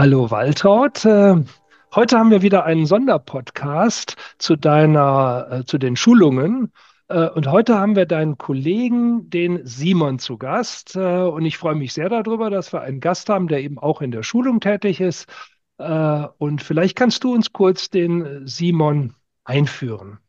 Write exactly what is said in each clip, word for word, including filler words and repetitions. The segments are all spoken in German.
Hallo Waltraud. Äh, Heute haben wir wieder einen Sonderpodcast zu deiner, äh, zu den Schulungen. Äh, Und heute haben wir deinen Kollegen, den Simon, zu Gast. Äh, Und ich freue mich sehr darüber, dass wir einen Gast haben, der eben auch in der Schulung tätig ist. Äh, Und vielleicht kannst du uns kurz den Simon einführen.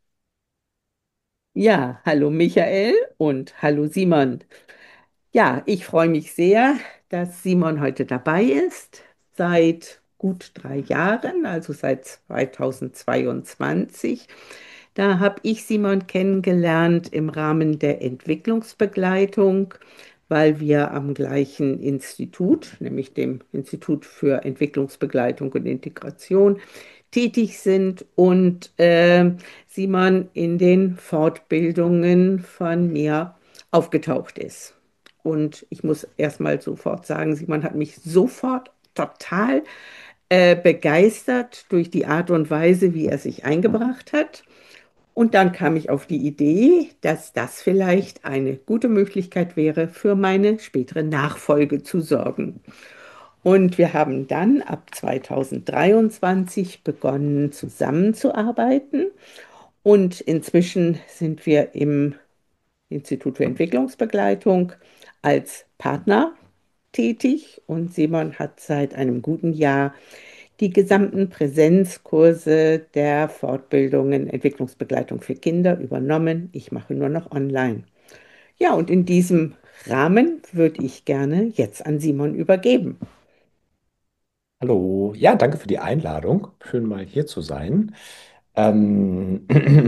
Ja, hallo Michael und hallo Simon. Ja, ich freue mich sehr, dass Simon heute dabei ist. Seit gut drei Jahren, also seit zweitausendzweiundzwanzig. Da habe ich Simon kennengelernt im Rahmen der Entwicklungsbegleitung, weil wir am gleichen Institut, nämlich dem Institut für Entwicklungsbegleitung und Integration, tätig sind und äh, Simon in den Fortbildungen von mir aufgetaucht ist. Und ich muss erstmal sofort sagen, Simon hat mich sofort total äh, begeistert durch die Art und Weise, wie er sich eingebracht hat. Und dann kam ich auf die Idee, dass das vielleicht eine gute Möglichkeit wäre, für meine spätere Nachfolge zu sorgen. Und wir haben dann ab zweitausenddreiundzwanzig begonnen, zusammenzuarbeiten. Und inzwischen sind wir im Institut für Entwicklungsbegleitung als Partner tätig. Und Simon hat seit einem guten Jahr die gesamten Präsenzkurse der Fortbildungen Entwicklungsbegleitung für Kinder übernommen. Ich mache nur noch online. Ja, und in diesem Rahmen würde ich gerne jetzt an Simon übergeben. Hallo, ja, danke für die Einladung. Schön mal hier zu sein. Ähm,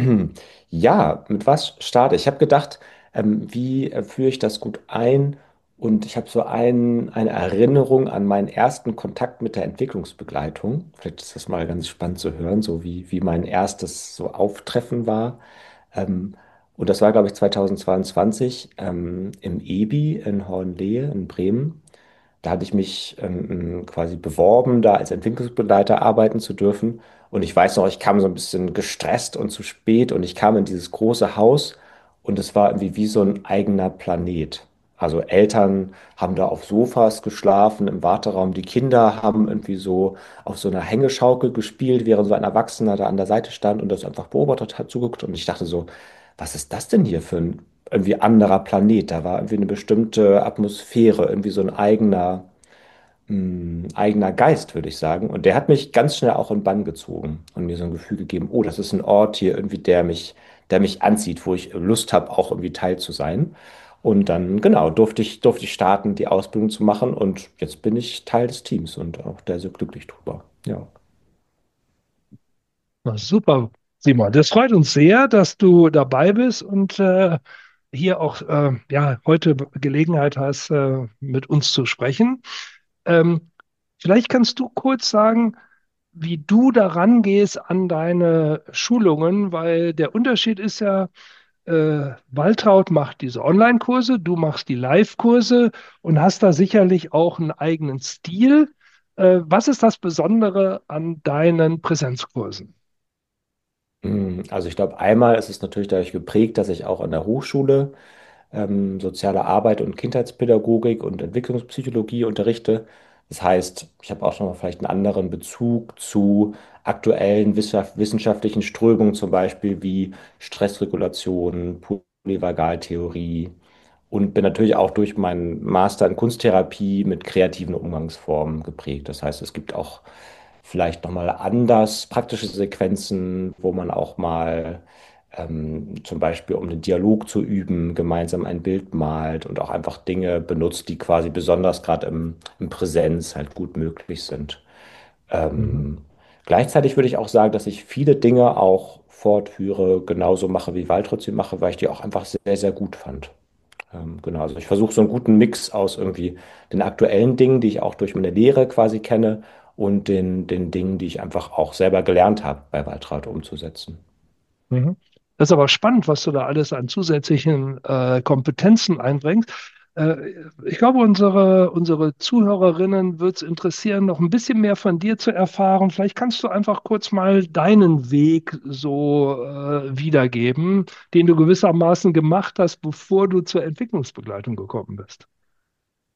ja, mit was starte ich? Ich habe gedacht, ähm, wie äh, führe ich das gut ein? Und ich habe so ein, eine Erinnerung an meinen ersten Kontakt mit der Entwicklungsbegleitung. Vielleicht ist das mal ganz spannend zu hören, so wie, wie mein erstes so Auftreffen war. Ähm, und das war, glaube ich, zweitausendzweiundzwanzig ähm, im E B I in Hohenlehe in Bremen. Da hatte ich mich ähm, quasi beworben, da als Entwicklungsbegleiter arbeiten zu dürfen. Und ich weiß noch, ich kam so ein bisschen gestresst und zu spät und ich kam in dieses große Haus und es war irgendwie wie so ein eigener Planet. Also Eltern haben da auf Sofas geschlafen im Warteraum, die Kinder haben irgendwie so auf so einer Hängeschaukel gespielt, während so ein Erwachsener da an der Seite stand und das einfach beobachtet hat, zugeguckt. Und ich dachte so, was ist das denn hier für ein irgendwie anderer Planet? Da war irgendwie eine bestimmte Atmosphäre, irgendwie so ein eigener, mh, eigener Geist, würde ich sagen. Und der hat mich ganz schnell auch in Bann gezogen und mir so ein Gefühl gegeben, oh, das ist ein Ort hier irgendwie, der mich, der mich anzieht, wo ich Lust habe, auch irgendwie Teil zu sein. Und dann, genau, durfte ich, durfte ich starten, die Ausbildung zu machen. Und jetzt bin ich Teil des Teams und auch da sehr glücklich drüber. Ja. Na, super, Simon. Das freut uns sehr, dass du dabei bist und äh, hier auch äh, ja, heute Gelegenheit hast, äh, mit uns zu sprechen. Ähm, Vielleicht kannst du kurz sagen, wie du daran gehst an deine Schulungen, weil der Unterschied ist ja, äh, Waltraud macht diese Online-Kurse, du machst die Live-Kurse und hast da sicherlich auch einen eigenen Stil. Äh, was ist das Besondere an deinen Präsenzkursen? Mm, Also ich glaube, einmal ist es natürlich dadurch geprägt, dass ich auch an der Hochschule ähm, soziale Arbeit und Kindheitspädagogik und Entwicklungspsychologie unterrichte. Das heißt, ich habe auch schon mal vielleicht einen anderen Bezug zu aktuellen wissenschaft- wissenschaftlichen Strömungen, zum Beispiel wie Stressregulation, Polyvagaltheorie und bin natürlich auch durch meinen Master in Kunsttherapie mit kreativen Umgangsformen geprägt. Das heißt, es gibt auch vielleicht nochmal anders praktische Sequenzen, wo man auch mal ähm, zum Beispiel, um den Dialog zu üben, gemeinsam ein Bild malt und auch einfach Dinge benutzt, die quasi besonders gerade im, im Präsenz halt gut möglich sind. Mhm. Ähm, Gleichzeitig würde ich auch sagen, dass ich viele Dinge auch fortführe, genauso mache, wie Waltraud sie mache, weil ich die auch einfach sehr, sehr gut fand. Ähm, genau, also ich versuche so einen guten Mix aus irgendwie den aktuellen Dingen, die ich auch durch meine Lehre quasi kenne, und den, den Dingen, die ich einfach auch selber gelernt habe, bei Waltraud umzusetzen. Mhm. Das ist aber spannend, was du da alles an zusätzlichen äh, Kompetenzen einbringst. Äh, Ich glaube, unsere, unsere Zuhörerinnen wird es interessieren, noch ein bisschen mehr von dir zu erfahren. Vielleicht kannst du einfach kurz mal deinen Weg so äh, wiedergeben, den du gewissermaßen gemacht hast, bevor du zur Entwicklungsbegleitung gekommen bist.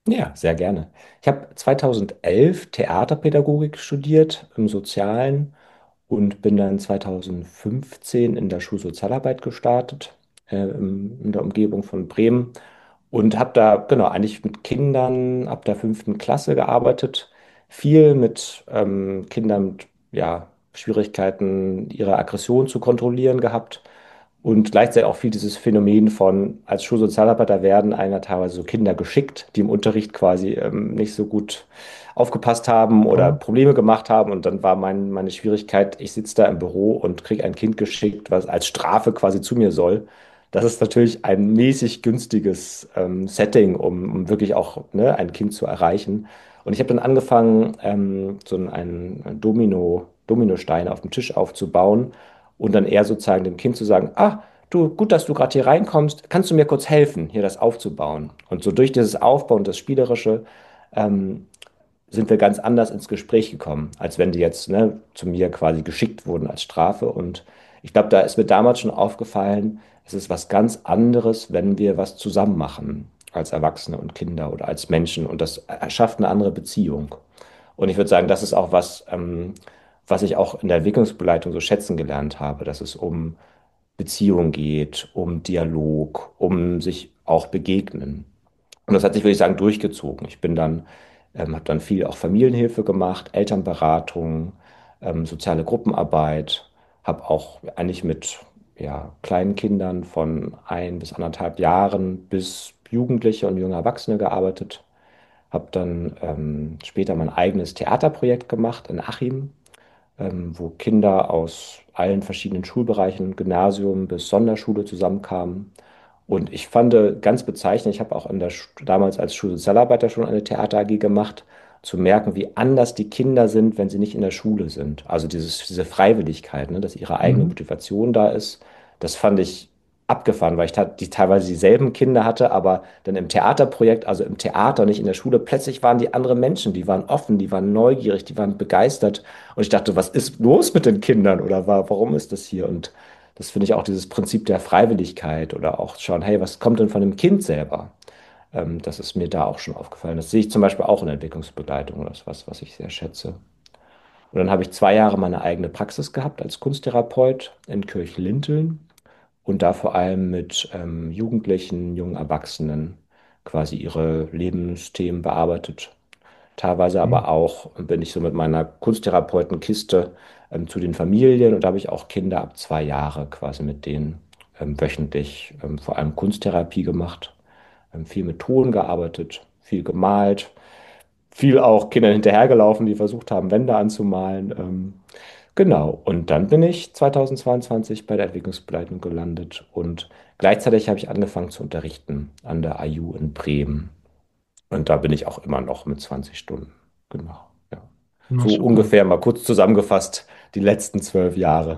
Ja, sehr gerne. Ich habe zweitausendelf Theaterpädagogik studiert im Sozialen und bin dann zweitausendfünfzehn in der Schulsozialarbeit gestartet, äh, im- in der Umgebung von Bremen. Und habe da, genau, eigentlich mit Kindern ab der fünften Klasse gearbeitet. Viel mit ähm, Kindern mit ja, Schwierigkeiten, ihre Aggression zu kontrollieren gehabt. Und gleichzeitig auch viel dieses Phänomen von, als Schulsozialarbeiter werden einer teilweise so Kinder geschickt, die im Unterricht quasi ähm, nicht so gut aufgepasst haben oder Mhm. Probleme gemacht haben. Und dann war mein, meine Schwierigkeit, ich sitze da im Büro und kriege ein Kind geschickt, was als Strafe quasi zu mir soll. Das ist natürlich ein mäßig günstiges ähm, Setting, um, um wirklich auch ne, ein Kind zu erreichen. Und ich habe dann angefangen, ähm, so einen Domino, Dominosteine auf dem Tisch aufzubauen und dann eher sozusagen dem Kind zu sagen, ah, du, gut, dass du gerade hier reinkommst, kannst du mir kurz helfen, hier das aufzubauen? Und so durch dieses Aufbauen, das Spielerische, ähm, sind wir ganz anders ins Gespräch gekommen, als wenn die jetzt ne, zu mir quasi geschickt wurden als Strafe. Und ich glaube, da ist mir damals schon aufgefallen, es ist was ganz anderes, wenn wir was zusammen machen, als Erwachsene und Kinder oder als Menschen. Und das erschafft eine andere Beziehung. Und ich würde sagen, das ist auch was, ähm, was ich auch in der Entwicklungsbegleitung so schätzen gelernt habe, dass es um Beziehung geht, um Dialog, um sich auch begegnen. Und das hat sich, würde ich sagen, durchgezogen. Ich bin dann, ähm, habe dann viel auch Familienhilfe gemacht, Elternberatung, ähm, soziale Gruppenarbeit, habe auch eigentlich mit ja, kleinen Kindern von ein bis anderthalb Jahren bis Jugendliche und junge Erwachsene gearbeitet. Habe dann ähm, später mein eigenes Theaterprojekt gemacht in Achim, ähm, wo Kinder aus allen verschiedenen Schulbereichen, Gymnasium bis Sonderschule zusammenkamen. Und ich fand äh, ganz bezeichnend, ich habe auch in der, Sch- damals als Schulsozialarbeiter schon eine Theater-A G gemacht, zu merken, wie anders die Kinder sind, wenn sie nicht in der Schule sind. Also dieses, diese Freiwilligkeit, ne, dass ihre eigene Mhm. Motivation da ist, das fand ich abgefahren, weil ich ta- die teilweise dieselben Kinder hatte, aber dann im Theaterprojekt, also im Theater, nicht in der Schule, plötzlich waren die andere Menschen, die waren offen, die waren neugierig, die waren begeistert. Und ich dachte, was ist los mit den Kindern oder wa- warum ist das hier? Und das finde ich auch dieses Prinzip der Freiwilligkeit oder auch schauen, hey, was kommt denn von dem Kind selber? Ähm, das ist mir da auch schon aufgefallen. Das sehe ich zum Beispiel auch in der Entwicklungsbegleitung. Das ist was, was ich sehr schätze. Und dann habe ich zwei Jahre meine eigene Praxis gehabt als Kunsttherapeut in Kirchlinteln und da vor allem mit ähm, Jugendlichen, jungen Erwachsenen quasi ihre Lebensthemen bearbeitet. Teilweise Mhm. aber auch bin ich so mit meiner Kunsttherapeutenkiste ähm, zu den Familien und da habe ich auch Kinder ab zwei Jahre quasi mit denen ähm, wöchentlich ähm, vor allem Kunsttherapie gemacht, ähm, viel mit Ton gearbeitet, viel gemalt, viel auch Kindern hinterhergelaufen, die versucht haben, Wände anzumalen. Ähm, genau, und dann bin ich zweitausendzweiundzwanzig bei der Entwicklungsbegleitung gelandet und gleichzeitig habe ich angefangen zu unterrichten an der A U in Bremen. Und da bin ich auch immer noch mit zwanzig Stunden. Genau. Ja. Na, So super. ungefähr mal kurz zusammengefasst die letzten zwölf Jahre.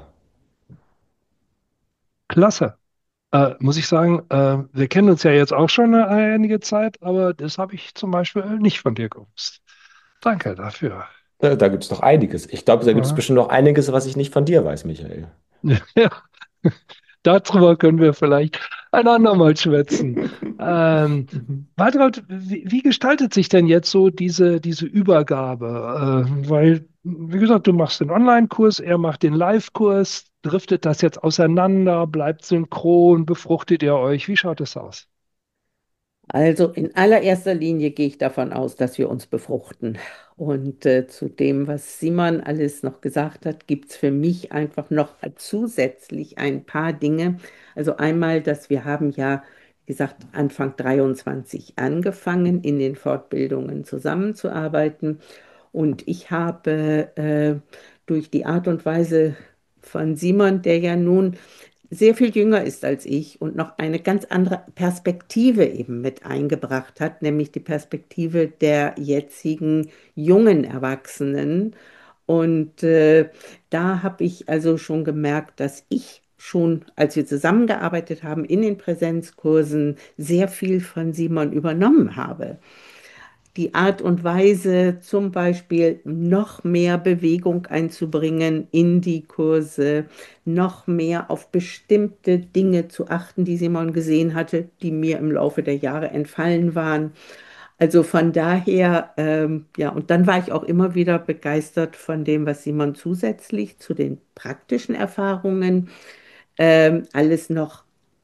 Klasse. Äh, muss ich sagen, äh, wir kennen uns ja jetzt auch schon eine, einige Zeit, aber das habe ich zum Beispiel nicht von dir gewusst. Danke dafür. Da, da gibt es noch einiges. Ich glaube, da gibt es Ja. bestimmt noch einiges, was ich nicht von dir weiß, Michael. Ja, darüber können wir vielleicht ein andermal schwätzen. Ähm, Mhm. Waltraud, wie, wie gestaltet sich denn jetzt so diese, diese Übergabe? Äh, weil, wie gesagt, du machst den Online-Kurs, er macht den Live-Kurs. Driftet das jetzt auseinander? Bleibt synchron? Befruchtet ihr euch? Wie schaut es aus? Also in allererster Linie gehe ich davon aus, dass wir uns befruchten. Und äh, zu dem, was Simon alles noch gesagt hat, gibt es für mich einfach noch zusätzlich ein paar Dinge. Also einmal, dass wir haben ja, wie gesagt, Anfang dreiundzwanzig angefangen, in den Fortbildungen zusammenzuarbeiten. Und ich habe äh, durch die Art und Weise von Simon, der ja nun sehr viel jünger ist als ich und noch eine ganz andere Perspektive eben mit eingebracht hat, nämlich die Perspektive der jetzigen jungen Erwachsenen. Und äh, da habe ich also schon gemerkt, dass ich schon, als wir zusammengearbeitet haben in den Präsenzkursen, sehr viel von Simon übernommen habe. Die Art und Weise, zum Beispiel noch mehr Bewegung einzubringen in die Kurse, noch mehr auf bestimmte Dinge zu achten, die Simon gesehen hatte, die mir im Laufe der Jahre entfallen waren. Also von daher, ähm, ja, und dann war ich auch immer wieder begeistert von dem, was Simon zusätzlich zu den praktischen Erfahrungen ähm, alles noch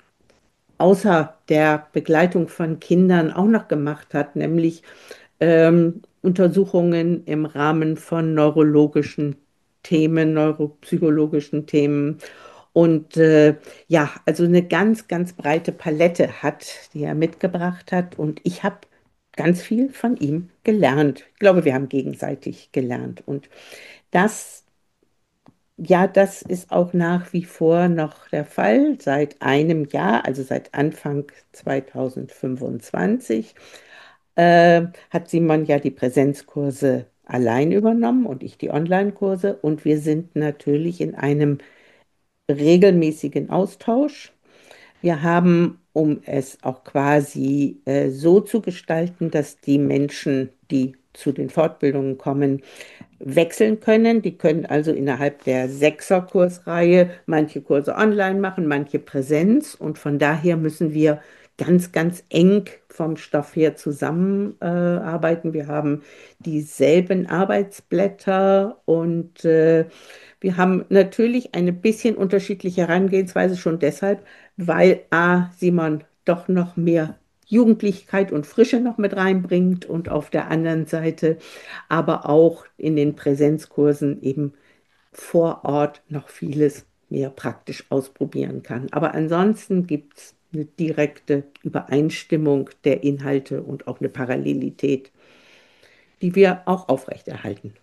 außer der Begleitung von Kindern auch noch gemacht hat, nämlich ähm, Untersuchungen im Rahmen von neurologischen Themen, neuropsychologischen Themen. Und äh, ja, also eine ganz, ganz breite Palette hat, die er mitgebracht hat. Und ich habe ganz viel von ihm gelernt. Ich glaube, wir haben gegenseitig gelernt. Und das, ja, das ist auch nach wie vor noch der Fall. Seit einem Jahr, also seit Anfang zweitausendfünfundzwanzig, äh, hat Simon ja die Präsenzkurse allein übernommen und ich die Online-Kurse. Und wir sind natürlich in einem regelmäßigen Austausch. Wir haben, um es auch quasi äh, so zu gestalten, dass die Menschen, die zu den Fortbildungen kommen, wechseln können. Die können also innerhalb der Sechser-Kursreihe manche Kurse online machen, manche Präsenz. Und von daher müssen wir ganz, ganz eng vom Stoff her zusammenarbeiten. Äh, arbeiten. Wir haben dieselben Arbeitsblätter und äh, wir haben natürlich eine bisschen unterschiedliche Herangehensweise schon deshalb, weil A, Simon doch noch mehr Jugendlichkeit und Frische noch mit reinbringt und auf der anderen Seite aber auch in den Präsenzkursen eben vor Ort noch vieles mehr praktisch ausprobieren kann. Aber ansonsten gibt es eine direkte Übereinstimmung der Inhalte und auch eine Parallelität, die wir auch aufrechterhalten.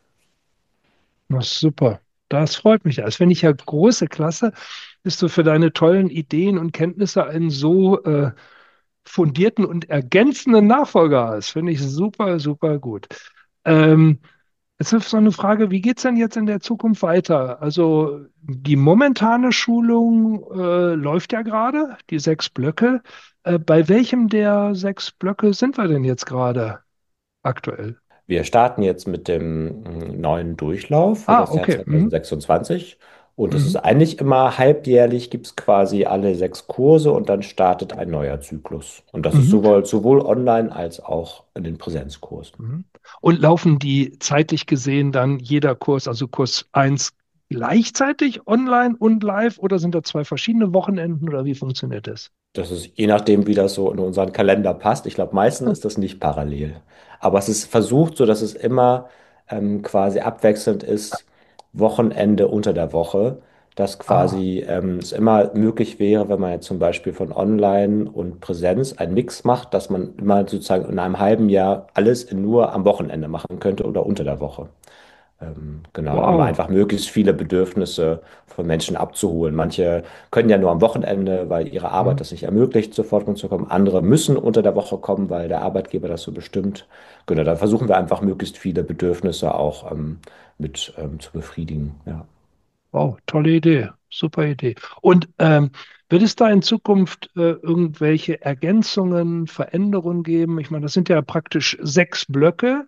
Na super. Das freut mich. Das finde ich ja große Klasse, dass du für deine tollen Ideen und Kenntnisse einen so äh, fundierten und ergänzenden Nachfolger hast. Finde ich super, super gut. Ähm, Jetzt ist so eine Frage, wie geht es denn jetzt in der Zukunft weiter? Also die momentane Schulung äh, läuft ja gerade, die sechs Blöcke. Äh, bei welchem der sechs Blöcke sind wir denn jetzt gerade aktuell? Wir starten jetzt mit dem mm, neuen Durchlauf für Ah, das Jahr okay. Mhm. zweitausendsechsundzwanzig. Und es ist Mhm. eigentlich immer halbjährlich, gibt es quasi alle sechs Kurse und dann startet ein neuer Zyklus. Und das ist Mhm. sowohl, sowohl online als auch in den Präsenzkursen. Mhm. Und laufen die zeitlich gesehen dann jeder Kurs, also Kurs eins gleichzeitig online und live oder sind da zwei verschiedene Wochenenden oder wie funktioniert das? Das ist je nachdem, wie das so in unseren Kalender passt. Ich glaube, meistens ist das nicht parallel. Aber es ist versucht so, dass es immer ähm, quasi abwechselnd ist, Wochenende unter der Woche, dass Ah, quasi ähm, es immer möglich wäre, wenn man jetzt zum Beispiel von Online und Präsenz einen Mix macht, dass man immer sozusagen in einem halben Jahr alles in nur am Wochenende machen könnte oder unter der Woche. Ähm, genau, um wow. einfach möglichst viele Bedürfnisse von Menschen abzuholen. Manche können ja nur am Wochenende, weil ihre Arbeit Mhm. das nicht ermöglicht, zur Fortbildung zu kommen. Andere müssen unter der Woche kommen, weil der Arbeitgeber das so bestimmt. Genau, da versuchen wir einfach möglichst viele Bedürfnisse auch ähm, mit ähm, zu befriedigen. Ja. Wow, tolle Idee, super Idee. Und ähm, wird es da in Zukunft äh, irgendwelche Ergänzungen, Veränderungen geben? Ich meine, das sind ja praktisch sechs Blöcke.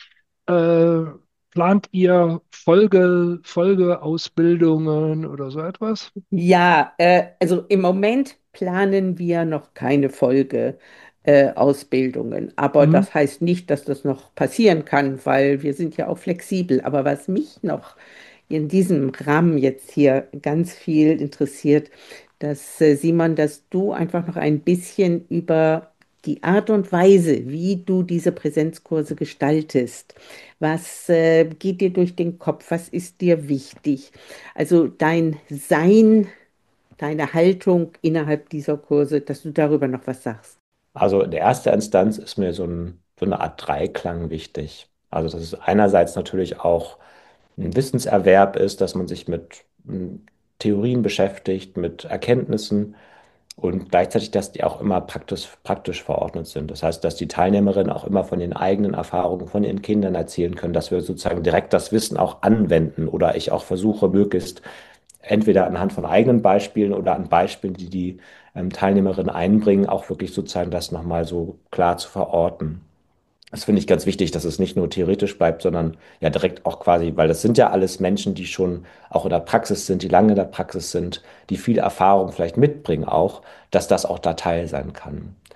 Äh, Plant ihr Folge, Folgeausbildungen oder so etwas? Ja, äh, also im Moment planen wir noch keine Folgeausbildungen, äh, Ausbildungen. Aber Mhm. das heißt nicht, dass das noch passieren kann, weil wir sind ja auch flexibel. Aber was mich noch in diesem Rahmen jetzt hier ganz viel interessiert, dass äh, Simon, dass du einfach noch ein bisschen über die Art und Weise, wie du diese Präsenzkurse gestaltest, was äh, geht dir durch den Kopf, was ist dir wichtig? Also dein Sein, deine Haltung innerhalb dieser Kurse, dass du darüber noch was sagst. Also in der ersten Instanz ist mir so, ein, so eine Art Dreiklang wichtig. Also dass es einerseits natürlich auch ein Wissenserwerb ist, dass man sich mit mm, Theorien beschäftigt, mit Erkenntnissen und gleichzeitig, dass die auch immer praktisch, praktisch verordnet sind. Das heißt, dass die Teilnehmerinnen auch immer von den eigenen Erfahrungen, von ihren Kindern erzählen können, dass wir sozusagen direkt das Wissen auch anwenden oder ich auch versuche, möglichst entweder anhand von eigenen Beispielen oder an Beispielen, die die ähm, Teilnehmerinnen einbringen, auch wirklich sozusagen das nochmal so klar zu verorten. Das finde ich ganz wichtig, dass es nicht nur theoretisch bleibt, sondern ja direkt auch quasi, weil das sind ja alles Menschen, die schon auch in der Praxis sind, die lange in der Praxis sind, die viel Erfahrung vielleicht mitbringen auch, dass das auch da Teil sein kann.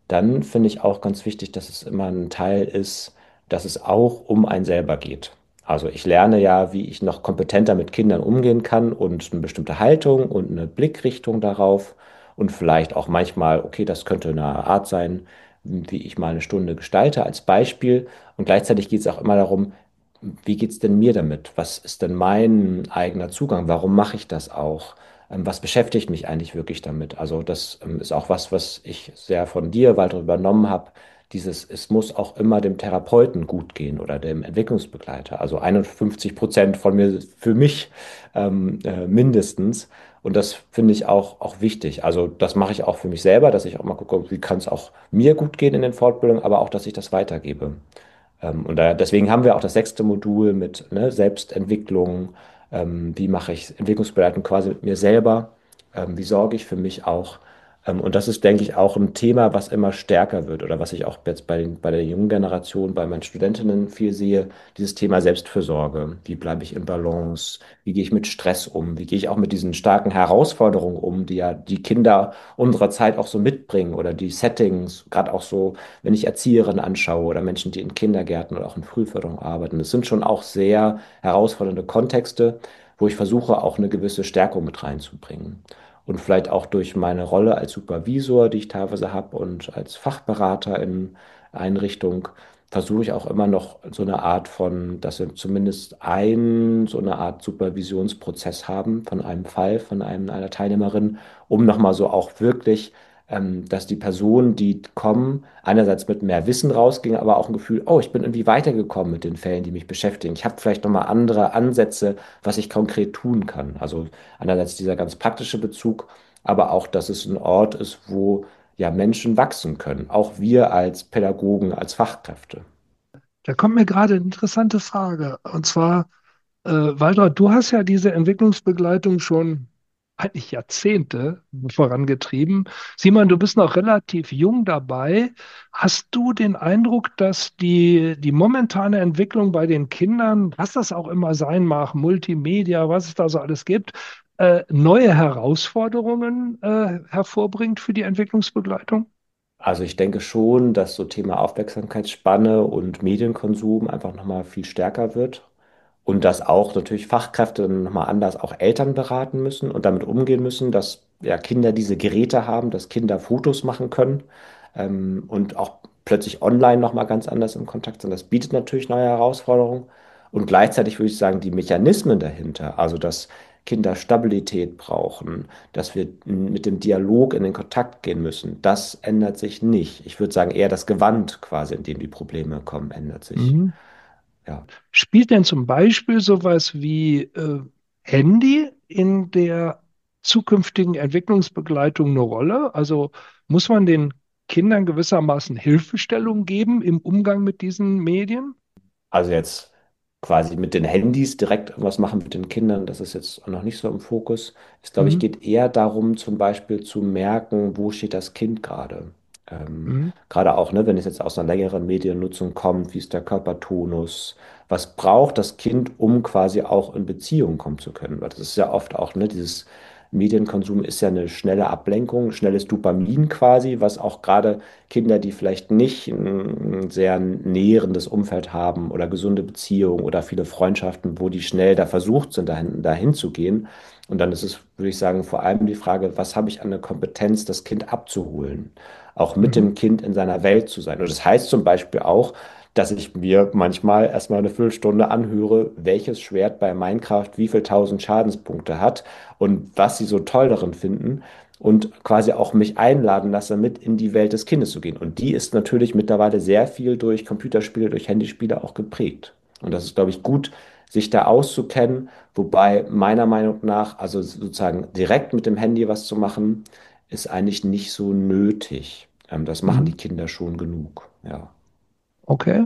dann finde ich auch ganz wichtig, dass es immer ein Teil ist, dass es auch um einen selber geht. Also ich lerne ja, wie ich noch kompetenter mit Kindern umgehen kann und eine bestimmte Haltung und eine Blickrichtung darauf und vielleicht auch manchmal, okay, das könnte eine Art sein, wie ich mal eine Stunde gestalte als Beispiel. Und gleichzeitig geht es auch immer darum, wie geht es denn mir damit? Was ist denn mein eigener Zugang? Warum mache ich das auch? Ähm, was beschäftigt mich eigentlich wirklich damit? Also das ähm, ist auch was, was ich sehr von dir, Walter, übernommen habe. Dieses, es muss auch immer dem Therapeuten gut gehen oder dem Entwicklungsbegleiter. Also einundfünfzig Prozent von mir für mich ähm, äh, mindestens. Und das finde ich auch, auch wichtig. Also das mache ich auch für mich selber, dass ich auch mal gucke, wie kann es auch mir gut gehen in den Fortbildungen, aber auch, dass ich das weitergebe. Ähm, und da, deswegen haben wir auch das sechste Modul mit ne, Selbstentwicklung. Ähm, wie mache ich Entwicklungsbegleitung quasi mit mir selber? Ähm, wie sorge ich für mich auch? Ähm, und das ist, denke ich, auch ein Thema, was immer stärker wird oder was ich auch jetzt bei, den, bei der jungen Generation, bei meinen Studentinnen viel sehe, dieses Thema Selbstfürsorge. Wie bleibe ich in Balance? Wie gehe ich mit Stress um? Wie gehe ich auch mit diesen starken Herausforderungen um, die ja die Kinder unserer Zeit auch so mitbringen oder die Settings, gerade auch so wenn ich Erzieherinnen anschaue oder Menschen, die in Kindergärten oder auch in Frühförderung arbeiten. Das sind schon auch sehr herausfordernde Kontexte, wo ich versuche, auch eine gewisse Stärkung mit reinzubringen. Und vielleicht auch durch meine Rolle als Supervisor, die ich teilweise habe, und als Fachberater in Einrichtung, versuche ich auch immer noch so eine Art von, dass wir zumindest ein, so eine Art Supervisionsprozess haben von einem Fall, von einem, einer Teilnehmerin, um nochmal so auch wirklich ähm, dass die Personen, die kommen, einerseits mit mehr Wissen rausgingen, aber auch ein Gefühl, oh, ich bin irgendwie weitergekommen mit den Fällen, die mich beschäftigen. Ich habe vielleicht nochmal andere Ansätze, was ich konkret tun kann. Also einerseits dieser ganz praktische Bezug, aber auch, dass es ein Ort ist, wo ja Menschen wachsen können. Auch wir als Pädagogen, als Fachkräfte. Da kommt mir gerade eine interessante Frage. Und zwar, äh, Walter, du hast ja diese Entwicklungsbegleitung schon eigentlich Jahrzehnte vorangetrieben. Simon, du bist noch relativ jung dabei. Hast du den Eindruck, dass die, die momentane Entwicklung bei den Kindern, was das auch immer sein mag, Multimedia, was es da so alles gibt, äh, neue Herausforderungen, äh, hervorbringt für die Entwicklungsbegleitung? Also ich denke schon, dass so Thema Aufmerksamkeitsspanne und Medienkonsum einfach nochmal viel stärker wird. Und dass auch natürlich Fachkräfte dann nochmal anders auch Eltern beraten müssen und damit umgehen müssen, dass ja, Kinder diese Geräte haben, dass Kinder Fotos machen können ähm, und auch plötzlich online nochmal ganz anders im Kontakt sind. Das bietet natürlich neue Herausforderungen. Und gleichzeitig würde ich sagen, die Mechanismen dahinter, also dass Kinder Stabilität brauchen, dass wir mit dem Dialog in den Kontakt gehen müssen, das ändert sich nicht. Ich würde sagen, eher das Gewand quasi, in dem die Probleme kommen, ändert sich. Mhm. Ja. Spielt denn zum Beispiel sowas wie äh, Handy in der zukünftigen Entwicklungsbegleitung eine Rolle? Also muss man den Kindern gewissermaßen Hilfestellung geben im Umgang mit diesen Medien? Also jetzt quasi mit den Handys direkt irgendwas machen mit den Kindern, das ist jetzt noch nicht so im Fokus. Es, glaube ich, Mhm. geht eher darum, zum Beispiel zu merken, wo steht das Kind gerade. Ähm, Mhm. gerade auch, ne, wenn es jetzt aus einer längeren Mediennutzung kommt, wie ist der Körpertonus? Was braucht das Kind, um quasi auch in Beziehung kommen zu können? Weil das ist ja oft auch, ne, dieses Medienkonsum ist ja eine schnelle Ablenkung, schnelles Dopamin quasi, was auch gerade Kinder, die vielleicht nicht ein sehr nährendes Umfeld haben oder gesunde Beziehungen oder viele Freundschaften, wo die schnell da versucht sind, dahin, dahin zu gehen. Und dann ist es, würde ich sagen, vor allem die Frage, was habe ich an der Kompetenz, das Kind abzuholen? Auch mit Mhm. dem Kind in seiner Welt zu sein. Und das heißt zum Beispiel auch, dass ich mir manchmal erstmal eine Viertelstunde anhöre, welches Schwert bei Minecraft wie viel tausend Schadenspunkte hat und was sie so toll darin finden und quasi auch mich einladen lasse, mit in die Welt des Kindes zu gehen. Und die ist natürlich mittlerweile sehr viel durch Computerspiele, durch Handyspiele auch geprägt. Und das ist, glaube ich, gut, sich da auszukennen, wobei meiner Meinung nach, also sozusagen direkt mit dem Handy was zu machen, ist eigentlich nicht so nötig. Ähm, das machen Mhm. die Kinder schon genug, ja. Okay.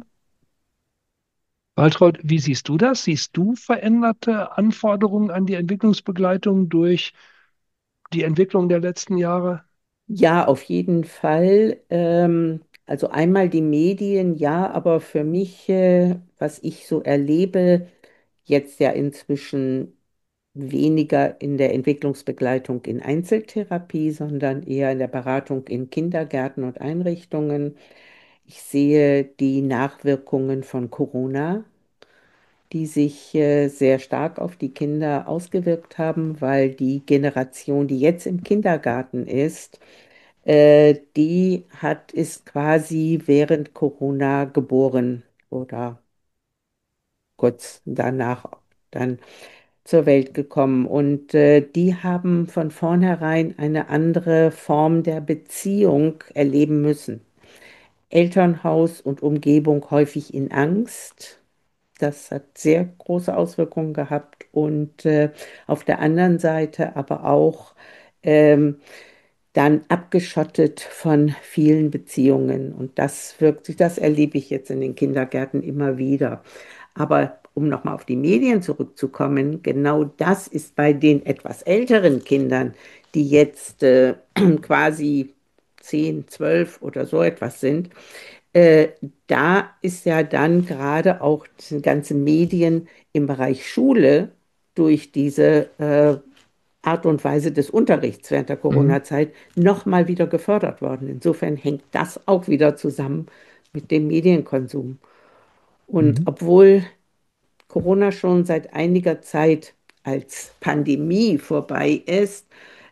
Waltraud, wie siehst du das? Siehst du veränderte Anforderungen an die Entwicklungsbegleitung durch die Entwicklung der letzten Jahre? Ja, auf jeden Fall. Ähm, also einmal die Medien, ja, aber für mich, äh, was ich so erlebe, jetzt ja inzwischen weniger in der Entwicklungsbegleitung in Einzeltherapie, sondern eher in der Beratung in Kindergärten und Einrichtungen. Ich sehe die Nachwirkungen von Corona, die sich äh, sehr stark auf die Kinder ausgewirkt haben, weil die Generation, die jetzt im Kindergarten ist, äh, die hat, ist quasi während Corona geboren oder kurz danach dann zur Welt gekommen. Und äh, die haben von vornherein eine andere Form der Beziehung erleben müssen. Elternhaus und Umgebung häufig in Angst. Das hat sehr große Auswirkungen gehabt. Und äh, auf der anderen Seite aber auch ähm, dann abgeschottet von vielen Beziehungen. Und das wirkt sich, das erlebe ich jetzt in den Kindergärten immer wieder. Aber um nochmal auf die Medien zurückzukommen, genau das ist bei den etwas älteren Kindern, die jetzt äh, quasi zehn, zwölf oder so etwas sind, äh, da ist ja dann gerade auch die ganzen Medien im Bereich Schule durch diese äh, Art und Weise des Unterrichts während der Mhm. Corona-Zeit nochmal wieder gefördert worden. Insofern hängt das auch wieder zusammen mit dem Medienkonsum. Und Mhm. obwohl Corona schon seit einiger Zeit als Pandemie vorbei ist,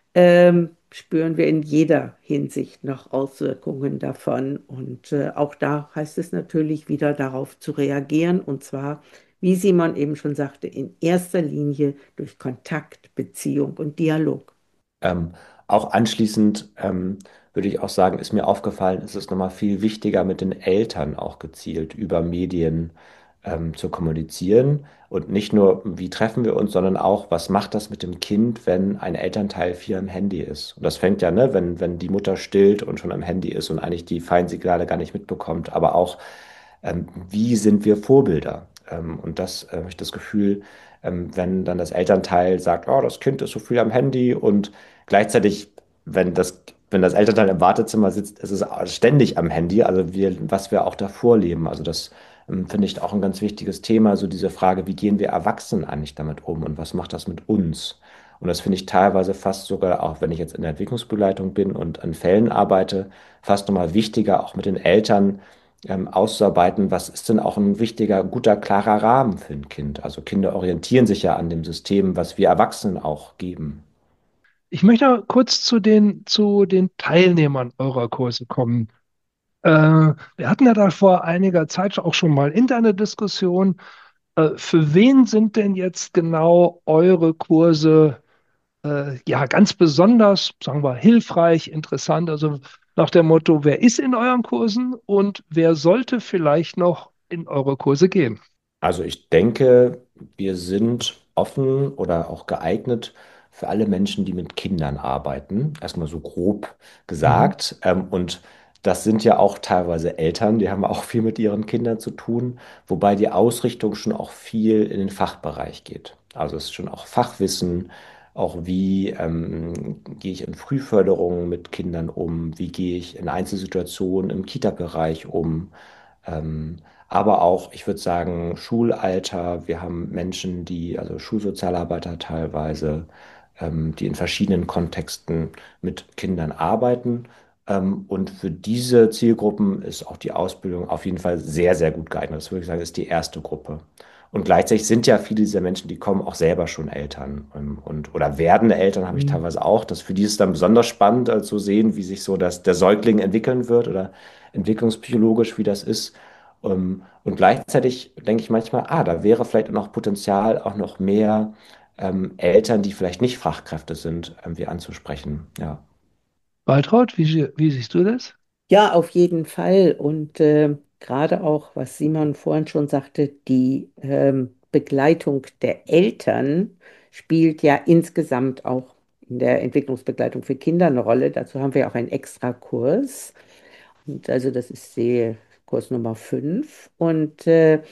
ähm, spüren wir in jeder Hinsicht noch Auswirkungen davon. Und äh, auch da heißt es natürlich wieder darauf zu reagieren. Und zwar, wie Simon eben schon sagte, in erster Linie durch Kontakt, Beziehung und Dialog. Ähm, Auch anschließend ähm, würde ich auch sagen, ist mir aufgefallen, ist es nochmal viel wichtiger, mit den Eltern auch gezielt über Medien ähm, zu kommunizieren. Und nicht nur, wie treffen wir uns, sondern auch, was macht das mit dem Kind, wenn ein Elternteil viel am Handy ist. Und das fängt ja, ne, wenn, wenn die Mutter stillt und schon am Handy ist und eigentlich die Feinsignale gar nicht mitbekommt, aber auch ähm, wie sind wir Vorbilder? Ähm, und das äh, habe ich das Gefühl, ähm, wenn dann das Elternteil sagt, oh, das Kind ist so viel am Handy und gleichzeitig, wenn das, wenn das Elternteil im Wartezimmer sitzt, ist es ständig am Handy, also wir, was wir auch davor leben. Also das ähm, finde ich auch ein ganz wichtiges Thema, so diese Frage, wie gehen wir Erwachsenen eigentlich damit um und was macht das mit uns? Und das finde ich teilweise fast sogar, auch wenn ich jetzt in der Entwicklungsbegleitung bin und an Fällen arbeite, fast nochmal wichtiger, auch mit den Eltern ähm, auszuarbeiten, was ist denn auch ein wichtiger, guter, klarer Rahmen für ein Kind. Also Kinder orientieren sich ja an dem System, was wir Erwachsenen auch geben. Ich möchte kurz zu den, zu den Teilnehmern eurer Kurse kommen. Äh, Wir hatten ja da vor einiger Zeit auch schon mal interne Diskussion. Äh, für wen sind denn jetzt genau eure Kurse äh, ja ganz besonders, sagen wir, hilfreich, interessant? Also nach dem Motto, wer ist in euren Kursen und wer sollte vielleicht noch in eure Kurse gehen? Also ich denke, wir sind offen oder auch geeignet für alle Menschen, die mit Kindern arbeiten. Erstmal so grob Mhm. gesagt. Ähm, und das sind ja auch teilweise Eltern, die haben auch viel mit ihren Kindern zu tun, wobei die Ausrichtung schon auch viel in den Fachbereich geht. Also es ist schon auch Fachwissen, auch wie ähm, gehe ich in Frühförderung mit Kindern um, wie gehe ich in Einzelsituationen im Kita-Bereich um. Ähm, aber auch, ich würde sagen, Schulalter. Wir haben Menschen, die, also Schulsozialarbeiter teilweise, ähm, die in verschiedenen Kontexten mit Kindern arbeiten. Ähm, und für diese Zielgruppen ist auch die Ausbildung auf jeden Fall sehr, sehr gut geeignet. Das würde ich sagen, ist die erste Gruppe. Und gleichzeitig sind ja viele dieser Menschen, die kommen auch selber schon Eltern ähm, und oder werdende Eltern habe ich Mhm. teilweise auch. Das für die ist es dann besonders spannend äh, zu sehen, wie sich so das, der Säugling entwickeln wird oder entwicklungspsychologisch, wie das ist. Ähm, und gleichzeitig denke ich manchmal, ah, da wäre vielleicht noch Potenzial, auch noch mehr ähm, Eltern, die vielleicht nicht Fachkräfte sind, irgendwie anzusprechen. Ja. Waltraud, wie, sie- wie siehst du das? Ja, auf jeden Fall. Und äh, gerade auch, was Simon vorhin schon sagte, die ähm, Begleitung der Eltern spielt ja insgesamt auch in der Entwicklungsbegleitung für Kinder eine Rolle. Dazu haben wir auch einen extra Kurs. Und also das ist die Kurs Nummer fünf. Und äh,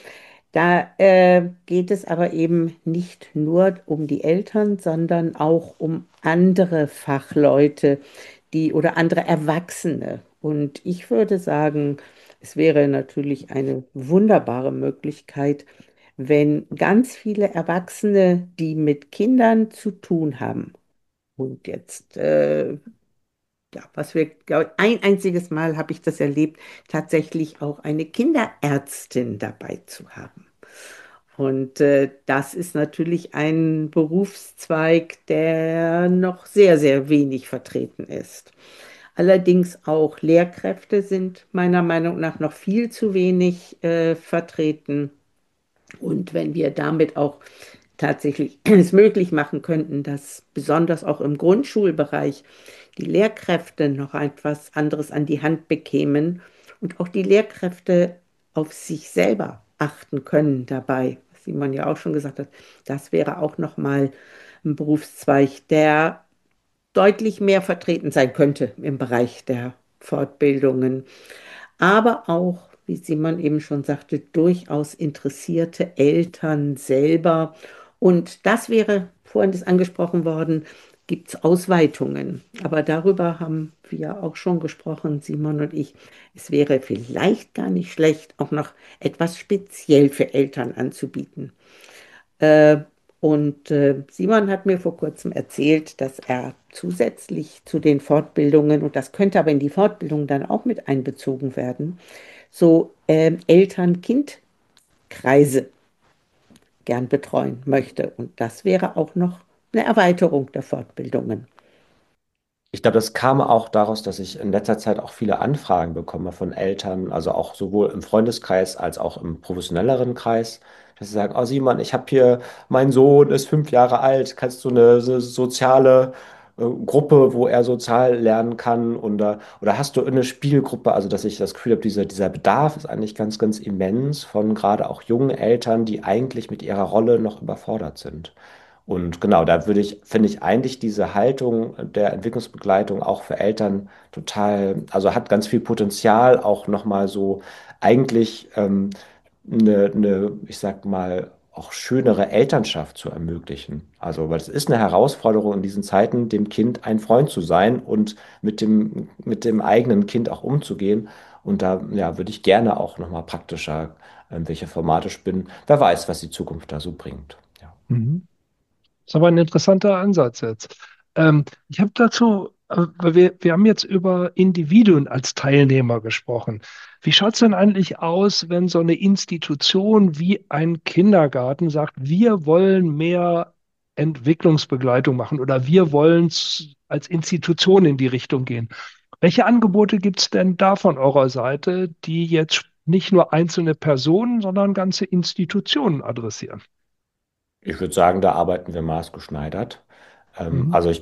da äh, geht es aber eben nicht nur um die Eltern, sondern auch um andere Fachleute, die oder andere Erwachsene. Und ich würde sagen, es wäre natürlich eine wunderbare Möglichkeit, wenn ganz viele Erwachsene, die mit Kindern zu tun haben, und jetzt, äh, ja, was wir, glaub, ein einziges Mal habe ich das erlebt, tatsächlich auch eine Kinderärztin dabei zu haben. Und äh, das ist natürlich ein Berufszweig, der noch sehr, sehr wenig vertreten ist. Allerdings auch Lehrkräfte sind meiner Meinung nach noch viel zu wenig äh, vertreten. Und wenn wir damit auch tatsächlich es möglich machen könnten, dass besonders auch im Grundschulbereich die Lehrkräfte noch etwas anderes an die Hand bekämen und auch die Lehrkräfte auf sich selber achten können dabei, was Simon ja auch schon gesagt hat, das wäre auch nochmal ein Berufszweig, der deutlich mehr vertreten sein könnte im Bereich der Fortbildungen, aber auch, wie Simon eben schon sagte, durchaus interessierte Eltern selber. Und das wäre, vorhin ist angesprochen worden, gibt es Ausweitungen. Aber darüber haben wir auch schon gesprochen, Simon und ich. Es wäre vielleicht gar nicht schlecht, auch noch etwas speziell für Eltern anzubieten. Äh, und äh, Simon hat mir vor kurzem erzählt, dass er zusätzlich zu den Fortbildungen, und das könnte aber in die Fortbildung dann auch mit einbezogen werden, so ähm, Eltern-Kind-Kreise gern betreuen möchte. Und das wäre auch noch eine Erweiterung der Fortbildungen. Ich glaube, das kam auch daraus, dass ich in letzter Zeit auch viele Anfragen bekomme von Eltern, also auch sowohl im Freundeskreis als auch im professionelleren Kreis, dass sie sagen, oh Simon, ich habe hier, mein Sohn ist fünf Jahre alt, kannst du eine, so soziale äh, Gruppe, wo er sozial lernen kann oder, oder hast du eine Spielgruppe, also dass ich das Gefühl habe, dieser, dieser Bedarf ist eigentlich ganz, ganz immens von gerade auch jungen Eltern, die eigentlich mit ihrer Rolle noch überfordert sind. Und genau, da würde ich, finde ich eigentlich diese Haltung der Entwicklungsbegleitung auch für Eltern total, also hat ganz viel Potenzial, auch nochmal so eigentlich ähm, eine, eine, ich sag mal, auch schönere Elternschaft zu ermöglichen. Also, weil es ist eine Herausforderung in diesen Zeiten, dem Kind ein Freund zu sein und mit dem, mit dem eigenen Kind auch umzugehen. Und da, ja, würde ich gerne auch nochmal praktischer, ähm, welche Formate spinnen. Wer weiß, was die Zukunft da so bringt. Ja. Mhm. Das ist aber ein interessanter Ansatz jetzt. Ähm, ich habe dazu, äh, weil wir, wir haben jetzt über Individuen als Teilnehmer gesprochen. Wie schaut es denn eigentlich aus, wenn so eine Institution wie ein Kindergarten sagt, wir wollen mehr Entwicklungsbegleitung machen oder wir wollen s- als Institution in die Richtung gehen? Welche Angebote gibt es denn da von eurer Seite, die jetzt nicht nur einzelne Personen, sondern ganze Institutionen adressieren? Ich würde sagen, da arbeiten wir maßgeschneidert. Ähm, Mhm. also ich,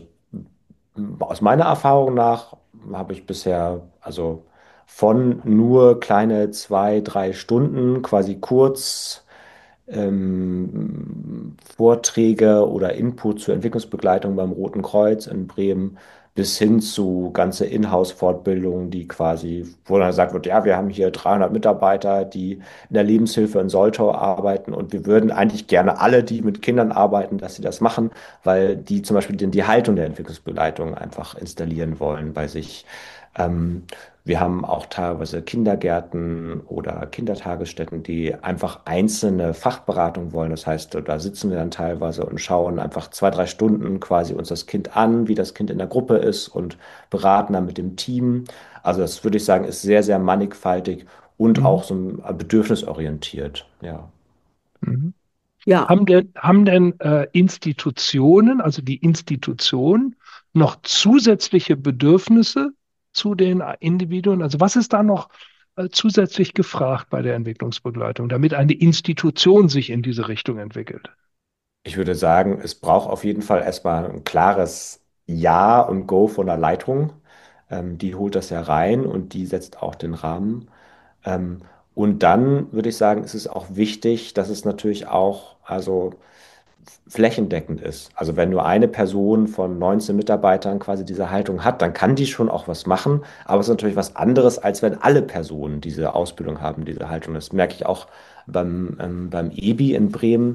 aus meiner Erfahrung nach habe ich bisher, also von nur kleine zwei, drei Stunden, quasi kurz ähm, Vorträge oder Input zur Entwicklungsbegleitung beim Roten Kreuz in Bremen bis hin zu ganze Inhouse-Fortbildungen, die quasi, wo dann gesagt wird, ja, wir haben hier dreihundert Mitarbeiter, die in der Lebenshilfe in Soltau arbeiten und wir würden eigentlich gerne alle, die mit Kindern arbeiten, dass sie das machen, weil die zum Beispiel die, die Haltung der Entwicklungsbegleitung einfach installieren wollen bei sich. Ähm, Wir haben auch teilweise Kindergärten oder Kindertagesstätten, die einfach einzelne Fachberatung wollen. Das heißt, da sitzen wir dann teilweise und schauen einfach zwei, drei Stunden quasi uns das Kind an, wie das Kind in der Gruppe ist und beraten dann mit dem Team. Also das würde ich sagen, ist sehr, sehr mannigfaltig und Mhm. auch so bedürfnisorientiert. Ja. Mhm. Ja, Haben denn, haben denn äh, Institutionen, also die Institution, noch zusätzliche Bedürfnisse zu den Individuen? Also was ist da noch äh, zusätzlich gefragt bei der Entwicklungsbegleitung, damit eine Institution sich in diese Richtung entwickelt? Ich würde sagen, es braucht auf jeden Fall erstmal ein klares Ja und Go von der Leitung. Ähm, die holt das ja rein und die setzt auch den Rahmen. Ähm, und dann würde ich sagen, ist es auch wichtig, dass es natürlich auch also flächendeckend ist. Also wenn nur eine Person von neunzehn Mitarbeitern quasi diese Haltung hat, dann kann die schon auch was machen. Aber es ist natürlich was anderes, als wenn alle Personen diese Ausbildung haben, diese Haltung. Das merke ich auch beim, ähm, beim E B I in Bremen.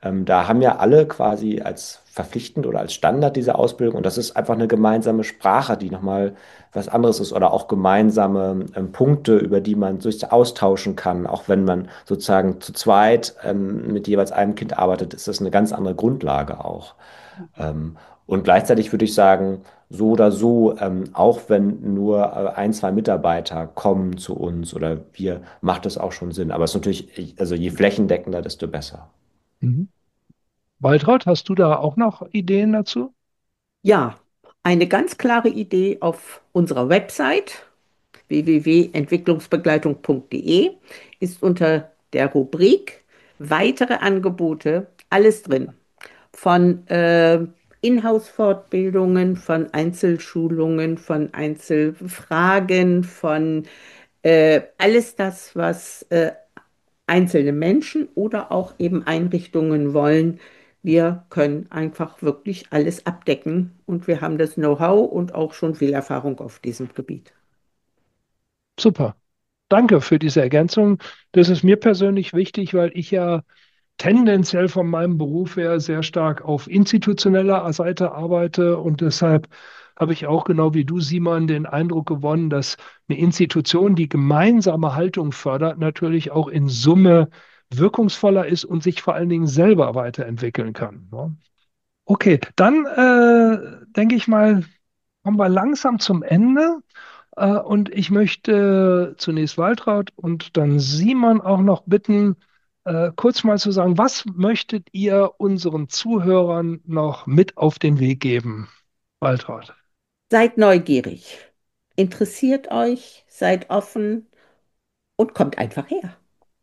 Ähm, da haben ja alle quasi als verpflichtend oder als Standard diese Ausbildung und das ist einfach eine gemeinsame Sprache, die nochmal was anderes ist oder auch gemeinsame ähm, Punkte, über die man sich austauschen kann. Auch wenn man sozusagen zu zweit ähm, mit jeweils einem Kind arbeitet, ist das eine ganz andere Grundlage auch. Ähm, und gleichzeitig würde ich sagen, so oder so, ähm, auch wenn nur äh, ein, zwei Mitarbeiter kommen zu uns oder wir, macht das auch schon Sinn. Aber es ist natürlich, also je flächendeckender, desto besser. Mhm. Waltraud, hast du da auch noch Ideen dazu? Ja, eine ganz klare Idee auf unserer Website w w w punkt entwicklungsbegleitung punkt de ist unter der Rubrik Weitere Angebote alles drin. Von äh, Inhouse-Fortbildungen, von Einzelschulungen, von Einzelfragen, von äh, alles das, was äh, einzelne Menschen oder auch eben Einrichtungen wollen. Wir können einfach wirklich alles abdecken und wir haben das Know-how und auch schon viel Erfahrung auf diesem Gebiet. Super. Danke für diese Ergänzung. Das ist mir persönlich wichtig, weil ich ja tendenziell von meinem Beruf her sehr stark auf institutioneller Seite arbeite und deshalb habe ich auch genau wie du, Simon, den Eindruck gewonnen, dass eine Institution, die gemeinsame Haltung fördert, natürlich auch in Summe wirkungsvoller ist und sich vor allen Dingen selber weiterentwickeln kann. Ne? Okay, dann äh, denke ich mal, kommen wir langsam zum Ende. Äh, und ich möchte zunächst Waltraud und dann Simon auch noch bitten, äh, kurz mal zu sagen, was möchtet ihr unseren Zuhörern noch mit auf den Weg geben? Waltraud. Seid neugierig, interessiert euch, seid offen und kommt einfach her.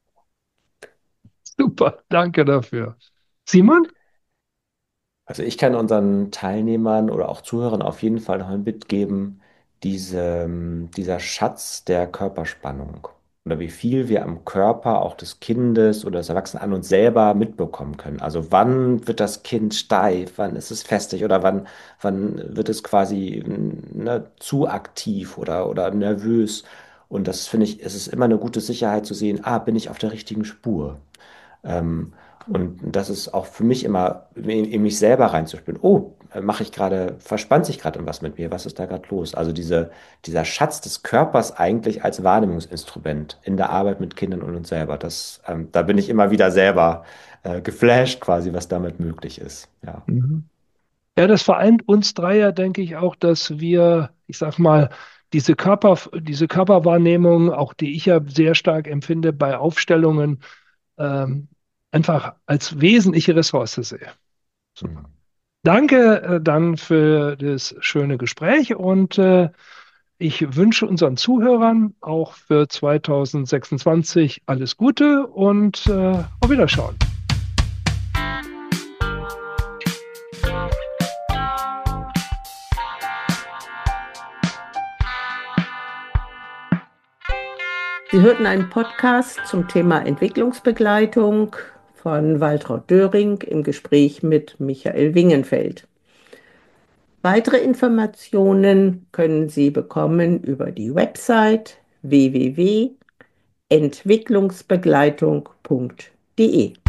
Super, danke dafür. Simon? Also ich kann unseren Teilnehmern oder auch Zuhörern auf jeden Fall noch mitgeben, diese, dieser Schatz der Körperspannung oder wie viel wir am Körper auch des Kindes oder des Erwachsenen an uns selber mitbekommen können. Also wann wird das Kind steif, wann ist es festig oder wann, wann wird es quasi ne, zu aktiv oder, oder nervös. Und das finde ich, es ist immer eine gute Sicherheit zu sehen, ah, bin ich auf der richtigen Spur. Ähm, und das ist auch für mich immer, in, in mich selber reinzuspüren. Oh, mache ich gerade, verspannt sich gerade irgendwas mit mir? Was ist da gerade los? Also diese, dieser Schatz des Körpers eigentlich als Wahrnehmungsinstrument in der Arbeit mit Kindern und uns selber. Das, ähm, da bin ich immer wieder selber äh, geflasht quasi, was damit möglich ist. Ja. Mhm. Ja, das vereint uns drei ja, denke ich, auch, dass wir, ich sag mal, diese Körper, diese Körperwahrnehmung, auch die ich ja sehr stark empfinde bei Aufstellungen, ähm, einfach als wesentliche Ressource sehe. Hm. Super. Danke äh, dann für das schöne Gespräch und äh, ich wünsche unseren Zuhörern auch für zwanzig sechsundzwanzig alles Gute und äh, auf Wiederschauen. Sie hörten einen Podcast zum Thema Entwicklungsbegleitung von Waltraud Döring im Gespräch mit Michael Wingenfeld. Weitere Informationen können Sie bekommen über die Website w w w punkt entwicklungsbegleitung punkt de.